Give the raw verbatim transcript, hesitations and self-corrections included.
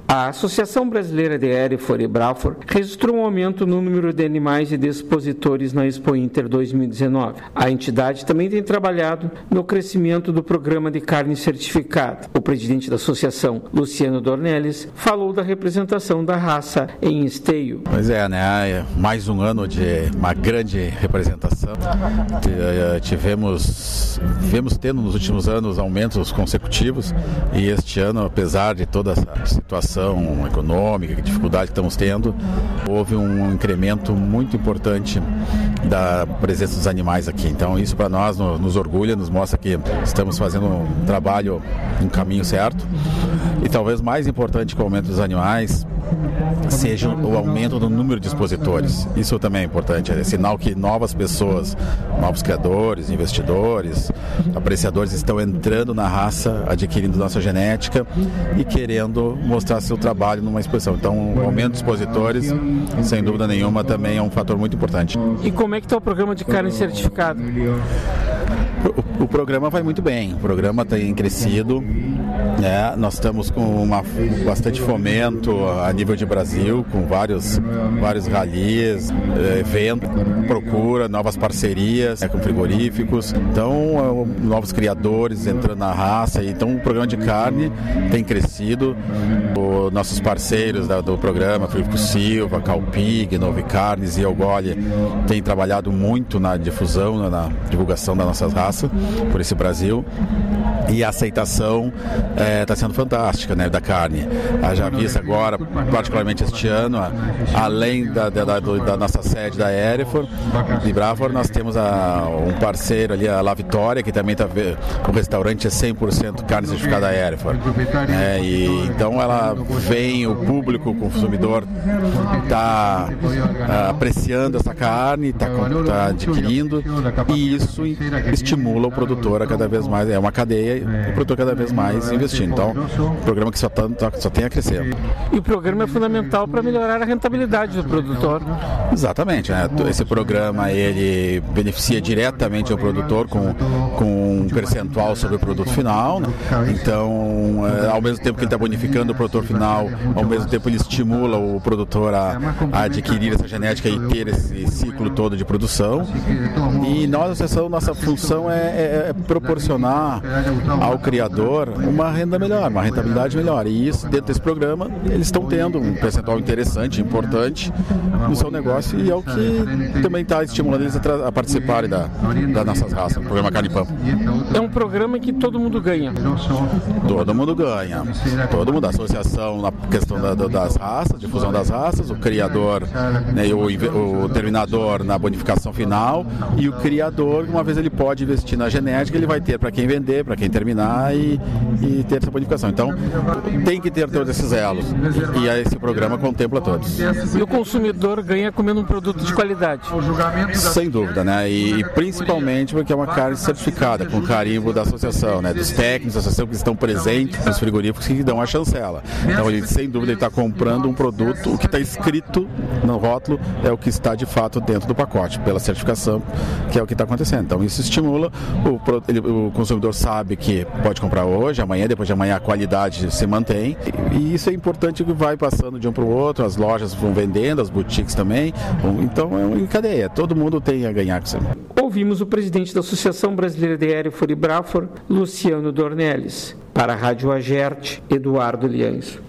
A Associação Brasileira de Hereford e Braufor registrou um aumento no número de animais e de expositores na Expo Inter dois mil e dezenove. A entidade também tem trabalhado no crescimento do programa de carne certificada. O presidente da associação, Luciano Dornelles, falou da representação da raça em Esteio. Pois é, né? Mais um ano de uma grande representação. Tivemos, tivemos tendo nos últimos anos aumentos consecutivos e este ano, apesar de toda essa situação econômica, que dificuldade que estamos tendo, houve um incremento muito importante da presença dos animais aqui. Então isso para nós nos orgulha, nos mostra que estamos fazendo um trabalho no caminho certo. E talvez mais importante que o aumento dos animais seja o aumento do número de expositores. Isso também é importante, é sinal que novas pessoas, novos criadores, investidores, apreciadores estão entrando na raça, adquirindo nossa genética e querendo mostrar seu trabalho numa exposição. Então, o aumento de expositores, sem dúvida nenhuma, também é um fator muito importante. E como é que está o programa de carne certificada? O, o programa vai muito bem, o programa tem crescido, né? Nós estamos com uma, bastante fomento a nível de Brasil, com vários, vários rallies, eventos, procura, novas parcerias, né, com frigoríficos, então novos criadores entrando na raça, então o programa de carne tem crescido, os nossos parceiros da, do programa, Filipe Silva, Calpig, Novicarnes e Eugole, têm trabalhado muito na difusão, na divulgação das nossas raças por esse Brasil, e a aceitação está é, sendo fantástica, né, da carne. Já vista agora, particularmente este ano, além da, da, da nossa sede da Hereford e Braufor, nós temos a, um parceiro ali, a La Vitória, que também está, o restaurante é cem por cento carne certificada da Hereford. É, e, então ela vem, o público, o consumidor está apreciando essa carne, está tá adquirindo, e isso estimula o produtor a cada vez mais, é uma cadeia, o produtor cada vez mais investindo. Então, um programa que só, tá, só tem a crescer. E o programa é fundamental para melhorar a rentabilidade do produtor. Exatamente, né? Esse programa, ele beneficia diretamente o produtor com, com um percentual sobre o produto final, né? Então, ao mesmo tempo que ele está bonificando o produtor final, ao mesmo tempo ele estimula o produtor a, a adquirir essa genética e ter esse ciclo todo de produção. E nós, essa nossa função é, é, é proporcionar ao criador uma renda melhor, uma rentabilidade melhor. E isso, dentro desse programa, eles estão tendo um percentual interessante, importante no seu negócio, e é o que também está estimulando eles a, a participarem da, das nossas raças, o programa Carne e Pampa. É um programa que todo mundo ganha. Todo mundo ganha. Todo mundo, a associação na questão da, das raças, difusão das raças, o criador, né, o, o terminador na bonificação final, e o criador, uma vez ele pode investir na genética, ele vai ter para quem vender, para quem terminar e, e ter essa bonificação. Então, tem que ter todos esses elos. E, e esse programa contempla todos. E o consumidor ganha comendo um produto de qualidade? Sem dúvida, né? E, e principalmente porque é uma carne certificada, com carimbo da associação, né? Dos técnicos da associação que estão presentes nos frigoríficos que dão a chancela. Então, ele, sem dúvida, ele está comprando um produto, o que está escrito no rótulo é o que está de fato dentro do pacote, pela certificação, que é o que está acontecendo. Então, isso estimula, o, ele, o consumidor sabe que pode comprar hoje, amanhã, depois de amanhã a qualidade se mantém, e, e isso é importante, que vai passando de um para o outro, as lojas vão vendendo, as boutiques também, então é uma cadeia, todo mundo tem a ganhar com isso. Ouvimos o presidente da Associação Brasileira de Hereford e Braufor, Luciano Dornelles. Para a Rádio Agerte, Eduardo Lianzo.